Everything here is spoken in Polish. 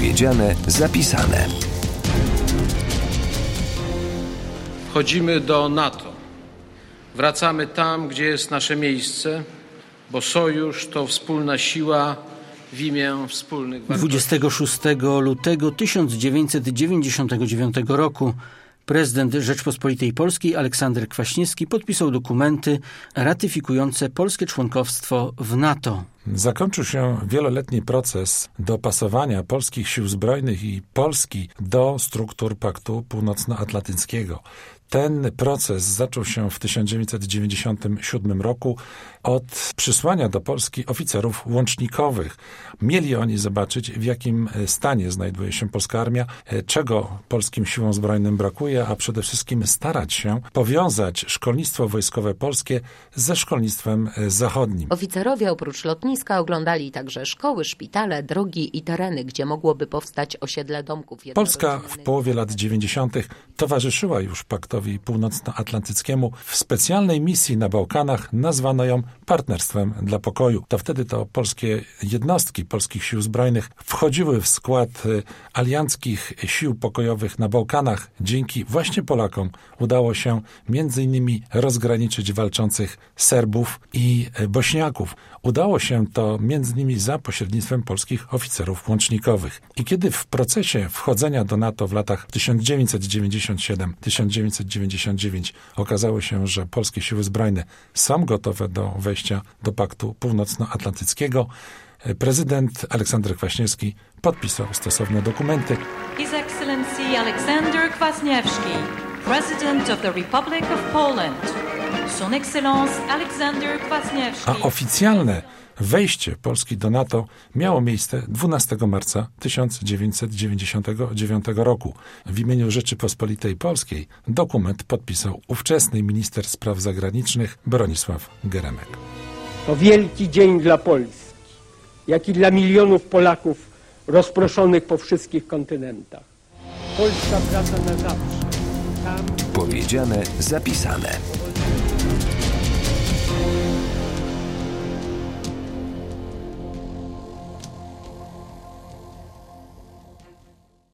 Powiedziane, zapisane. Wchodzimy do NATO. Wracamy tam, gdzie jest nasze miejsce, bo sojusz to wspólna siła w imię wspólnych wartości. 26 lutego 1999 roku prezydent Rzeczpospolitej Polskiej Aleksander Kwaśniewski podpisał dokumenty ratyfikujące polskie członkostwo w NATO. Zakończył się wieloletni proces dopasowania polskich sił zbrojnych i Polski do struktur Paktu Północnoatlantyckiego. Ten proces zaczął się w 1997 roku od przysłania do Polski oficerów łącznikowych. Mieli oni zobaczyć, w jakim stanie znajduje się polska armia, czego polskim siłom zbrojnym brakuje, a przede wszystkim starać się powiązać szkolnictwo wojskowe polskie ze szkolnictwem zachodnim. Oficerowie oprócz lotniska oglądali także szkoły, szpitale, drogi i tereny, gdzie mogłoby powstać osiedle domków. Polska w połowie lat 90. towarzyszyła już Paktowi Północnoatlantyckiemu. W specjalnej misji na Bałkanach nazwano ją Partnerstwem dla Pokoju. To wtedy to polskie jednostki polskich sił zbrojnych wchodziły w skład alianckich sił pokojowych na Bałkanach. Dzięki właśnie Polakom udało się między innymi rozgraniczyć walczących Serbów i Bośniaków. Udało się to między innymi za pośrednictwem polskich oficerów łącznikowych. I kiedy w procesie wchodzenia do NATO w latach 1997-1999 okazało się, że polskie siły zbrojne są gotowe do wejścia do Paktu Północnoatlantyckiego, prezydent Aleksander Kwaśniewski podpisał stosowne dokumenty. His Excellency Aleksander Kwaśniewski, President of the Republic of Poland. Son Excellence Aleksander Kwaśniewski. A oficjalne wejście Polski do NATO miało miejsce 12 marca 1999 roku. W imieniu Rzeczypospolitej Polskiej dokument podpisał ówczesny minister spraw zagranicznych Bronisław Geremek. To wielki dzień dla Polski, jak i dla milionów Polaków rozproszonych po wszystkich kontynentach. Polska wraca na zawsze. Tam... Powiedziane, zapisane.